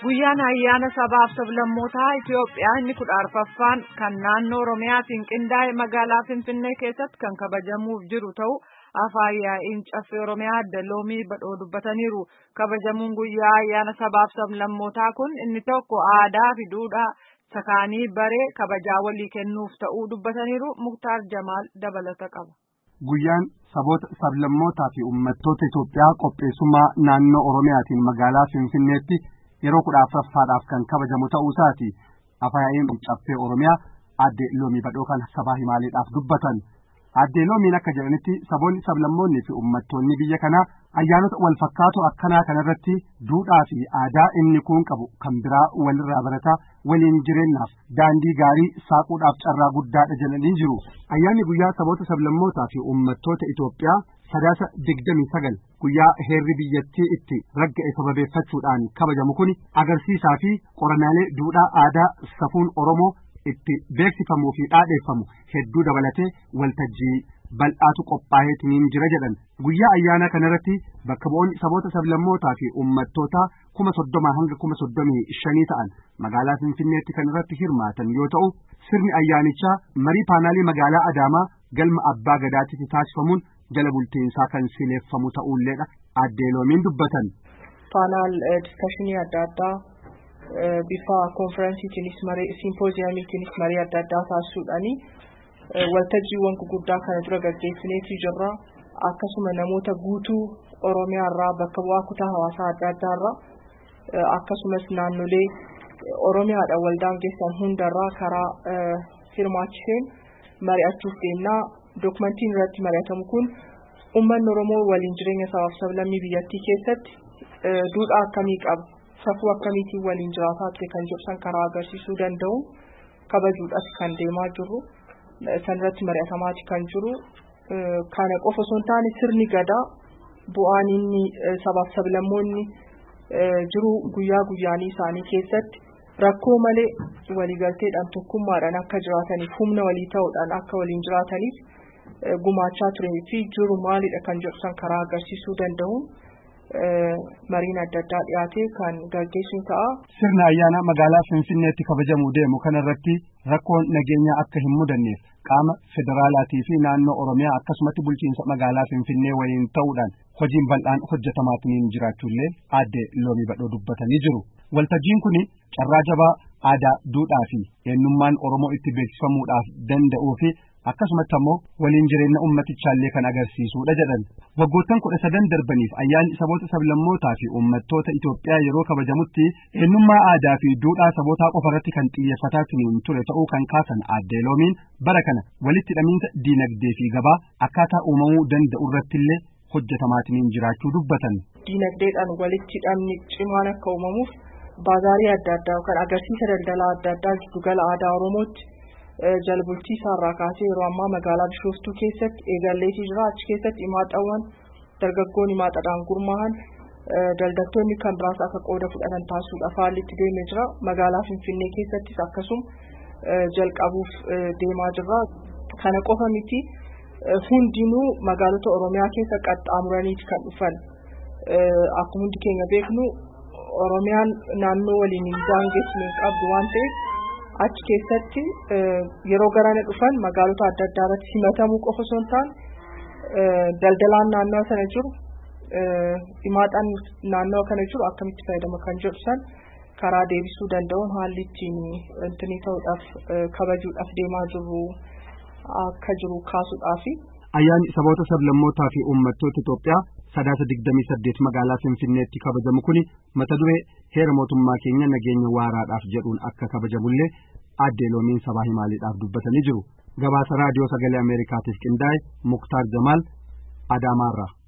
Guyyaan ayyaana sabaaf sablammootaa Itoophiyaa inni 14ffaan kan naannoo Oromiyaatiin qindaa'e magaalaa Finfinnee keessatti kan kabajamuuf jiru ta'u afaan yaa'iin caffee Oromiyaa adda loomii badhoo dubbataniiru. Kabajamuun guyyaa ayyaana sabaaf sablammootaa kun inni tokko aadaa fi duudhaa sakaanii baree kabajaa walii kennuuf ta'uu dubbataniiru. Muktaar Jamaal dabalata qaba. Guyyaan saboota sablammootaa fi uummattoota Itoophiyaa qopheessummaa naannoo Oromiyaatiin magaalaa Finfinneetti yeroo 14ffaadhaaf kan kabajamu ta'uu isaati. Afaan yaa'iin caffee Oromiyaa adde loomii badhoo kan sabaa himaaleedhaaf dubbatan. Adde loomiin akka jedhanitti saboonni sablammoonni fi uummattoonni biyya kanaa ayyaanota wal fakkaatoo akkanaa kanarratti duudhaa fi aadaa inni kun qabu kan biraa walirraa barataa waliin jireenyaaf daandii gaarii saaquudhaaf carraa guddaadha jedhanii jiru. Ayyaanni guyyaa saboota sablammootaa fi uummattoota Itoophiyaa Sadaasa 29 guyyaa heerri biyyattii itti ragga'e sababeeffachuudhaan kabajamu kun agarsiisaa fi qorannaalee duudhaa aadaa safuun Oromoo itti beeksifamuu fi dhaadheeffamu hedduu dabalatee waltajjii bal'aatu qophaa'eetiin jira jedhan. Guyyaa ayyaana kanarratti bakka bu'oonni saboota sablammootaa fi uummattoota 30,000 hanga 35,000 ta'an magaalaa Finfinneetti kan irratti hirmaatan yoo ta'u, sirni ayyaanichaa marii paanaalii magaalaa Adaamaa galma Abbaa Gadaatti taasifamuun jala bultiinsaa kan sileeffamu ta'uulleedha adde loomiin dubbatan. Paanaal diskashinii adda addaa bifa konferensiitiinis marii simpooziyamiitiinis marii adda addaa taasisuudhaani waltajjiiwwan gurguddaa kana dura gaggeessineetii jirra. Akkasuma namoota guutuu Oromiyaa irraa bakka bu'aa kutaa hawaasaa adda addaa irraa akkasumas naannolee Oromiyaadhaan waldaangeessan hundarraa karaa hirmaachiseen mari'achuuf deemnaa. Dokumentiin irratti mari'atamu kun uummanni Oromoo waliin jireenya sabaaf sablammii biyyattii keessatti duudhaa akkamii qaba, safuu akkamiitiin waliin jiraataa ture kan jedhu karaa agarsiisuu danda'u kabajuudhaaf kan deemaa jirru. Sanirratti mari'atamaati kan jiru. Kana qofa osoo hin taane sirni gadaa bu'aan inni sabaaf sablammoonni jiru guyyaa guyyaanii isaanii keessatti rakkoo malee waliigalteedhaan tokkummaadhaan akka jiraataniif humna walii ta'uudhaan akka waliin jiraataniif gumaachaa turee fi jiru maalidha kan jedhu karaa agarsiisuu danda'uun mariin adda addaa dhiyaatee kan gaggeessuun ta'a. Sirna ayyaana magaalaa Finfinneetti kabajamuu deemu kanarratti rakkoon nageenyaa akka hin mudanneef qaama federaalaatii fi naannoo Oromiyaa akkasumatti bulchiinsa magaalaa Finfinnee waliin ta'uudhaan hojiin bal'aan hojjetamaatiin jiraachuullee adde loomii badhoo dubbatanii jiru. Waltajjiin kun carraa jabaa aadaa, duudhaa fi eenyummaan Oromoo itti beeksifamuudhaaf danda'uu fi akkasumatti ammoo waliin jireenya ummatichaallee kan agarsiisudha jedhan. Waggoottan 13 darbaniif ayyaanni saboota sablammootaa fi uummattoota Itoophiyaa yeroo kabajamutti eenyummaa aadaa fi duudhaa sabootaa qofarratti kan xiyyeeffataa ture ta'uu kan kaasan adde loomiin bara kana walitti hidhamiinsa diinagdee fi gabaa akkaataa uumamuu danda'u irrattillee hojjetamaatiin jiraachuu dubbatan. Diinagdeedhaan walitti hidhamni cimaan akka uumamuuf baazaarii adda addaa yookaan agarsiisa daldalaa adda addaa giddugala aadaa Oromootti jalbultii isaarraa kaasee yeroo ammaa magaalaa Bishooftuu keessatti eegalleetii jira. Achi keessatti himaxaawwan dargaggoonni himaxaadhaan gurmaa'an daldaltoonni kan biraas akka qooda fudhatan taasisuudhaaf haalli itti deemee jira. Magaalaa Finfinnee keessattis akkasuma jalqabuuf deemaa jirra. Kana qofa miti hundinuu magaalota Oromiyaa keessa qaxxaamuraniiti kan dhufan. Akkuma hundi keenya beeknu Oromiyaan naannoo waliin daangeessuu qabdu waan ta'eef achi keessatti yeroo garana dhufan magaalota adda addaa irratti simatamuu qofa osoo hin taane daldalaan naannoo sana jiru himaxaan naannoo kana jiru akkamitti fayyadama kan jedhu karaa deebisuu danda'uun haalli ittiin intini ta'uudhaaf kabajuudhaaf deemaa jiru akka jiru kaasuudhaafi. Ayyaanni saboota sablammootaa fi uummattoota Itoophiyaa Sadaasa 28 magaalaa Finfinneetti kabajamu kuni mata duree heera mootummaa keenya nageenya waaraadhaaf jedhuun akka kabajamullee adde loomiin sabaa himaaleedhaaf dubbatanii jiru. Gabaasa raadiyoo sagalee Ameerikaatiif qindaa'e Muktaar Jamaal Adaamaarraa.